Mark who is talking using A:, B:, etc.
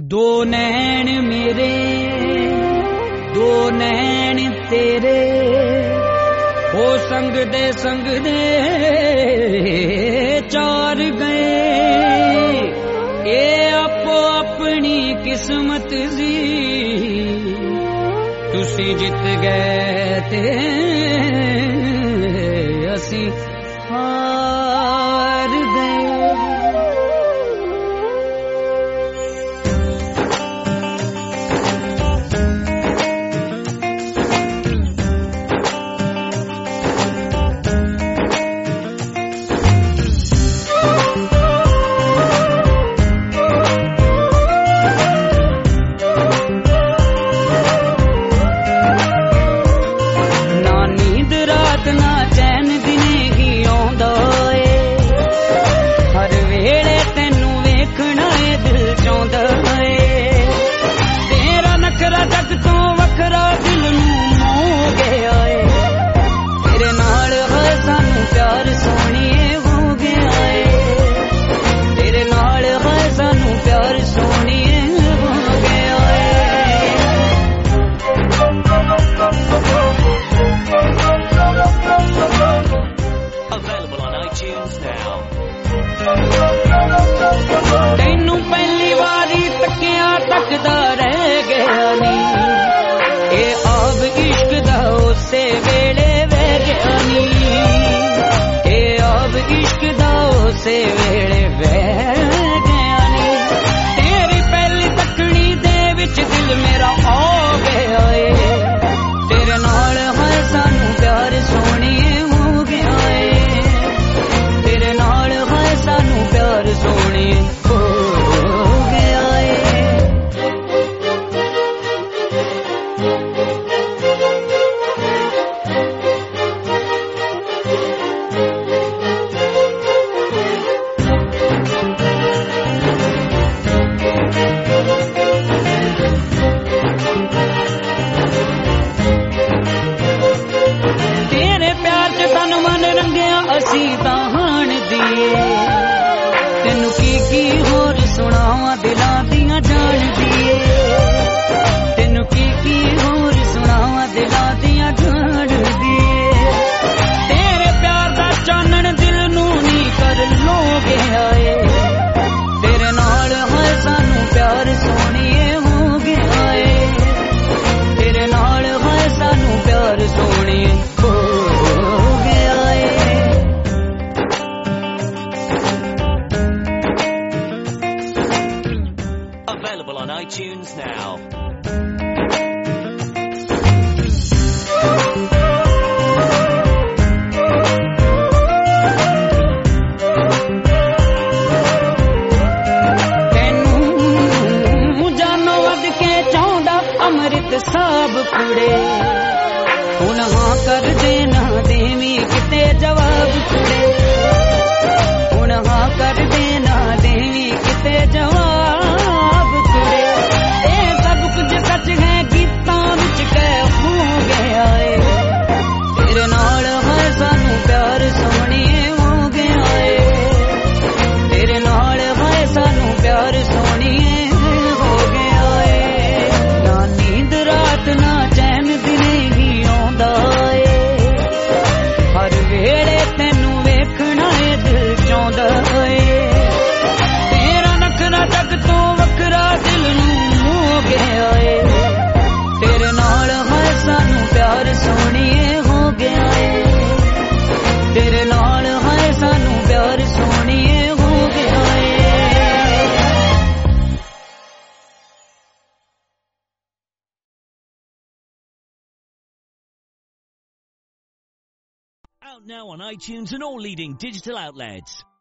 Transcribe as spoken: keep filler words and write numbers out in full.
A: दो नैन मेरे दो नैन तेरे ओ संग दे संग दे चार गए ये आपो अपनी किस्मत सी तुसी जित गए ते असी हार गए। तैनू पहली बारी तकिया तकदा रह गया नी ये आब इश्क दा उसे वेले बह गया नी ये आब इश्क दा उसे वेले बह गया नी तेरी पहली तकनी दे विच दिल मेरा आ गया है तेरे नाल है सानू प्यार सोहणिए हो गया है तेरे नाल है सानू प्यार सोहणिए हो गया है। तेरे प्यार च तन मन रंगिया असी तां हाण दिए तेनू की की होर सुनावा दिलां दियां जान दिए तेनू की की होर सुनावा दिलां दियां जान दिए तेरे प्यार दा चानण दिल नू नी कर लो गया है तेरे नाल है सानू प्यार सोहणिए हो गया है तेरे नाल है सानू प्यार सोहणिए हो गया है।
B: Available on iTunes now.
A: तैनू जानो वध के चाहुंदा अमृत साहब कुड़े हुण हां कर देना देवी किते जवाब कुड़े हुण हां कर देना देवी किते जवाब कुड़े ए सब कुछ सच है गीतां विच कह हो गया है तेरे नाल है सानू प्यार सोहणिए हो गया है तेरे नाल है सानू प्यार सोहणिए हो गया है। ना नींद रात ना चैन दिने ही आउंदा है हर वेले तैनू वेखना है दिल चाहुंदा है तेरा नखरा जग तो वखरा दिल नू हो गया है तेरे नाल है सानू प्यार सोहणिए हो गया है तेरे नाल है सानू प्यार सोहणिए हो गया है।
B: Out now on iTunes and all leading digital outlets.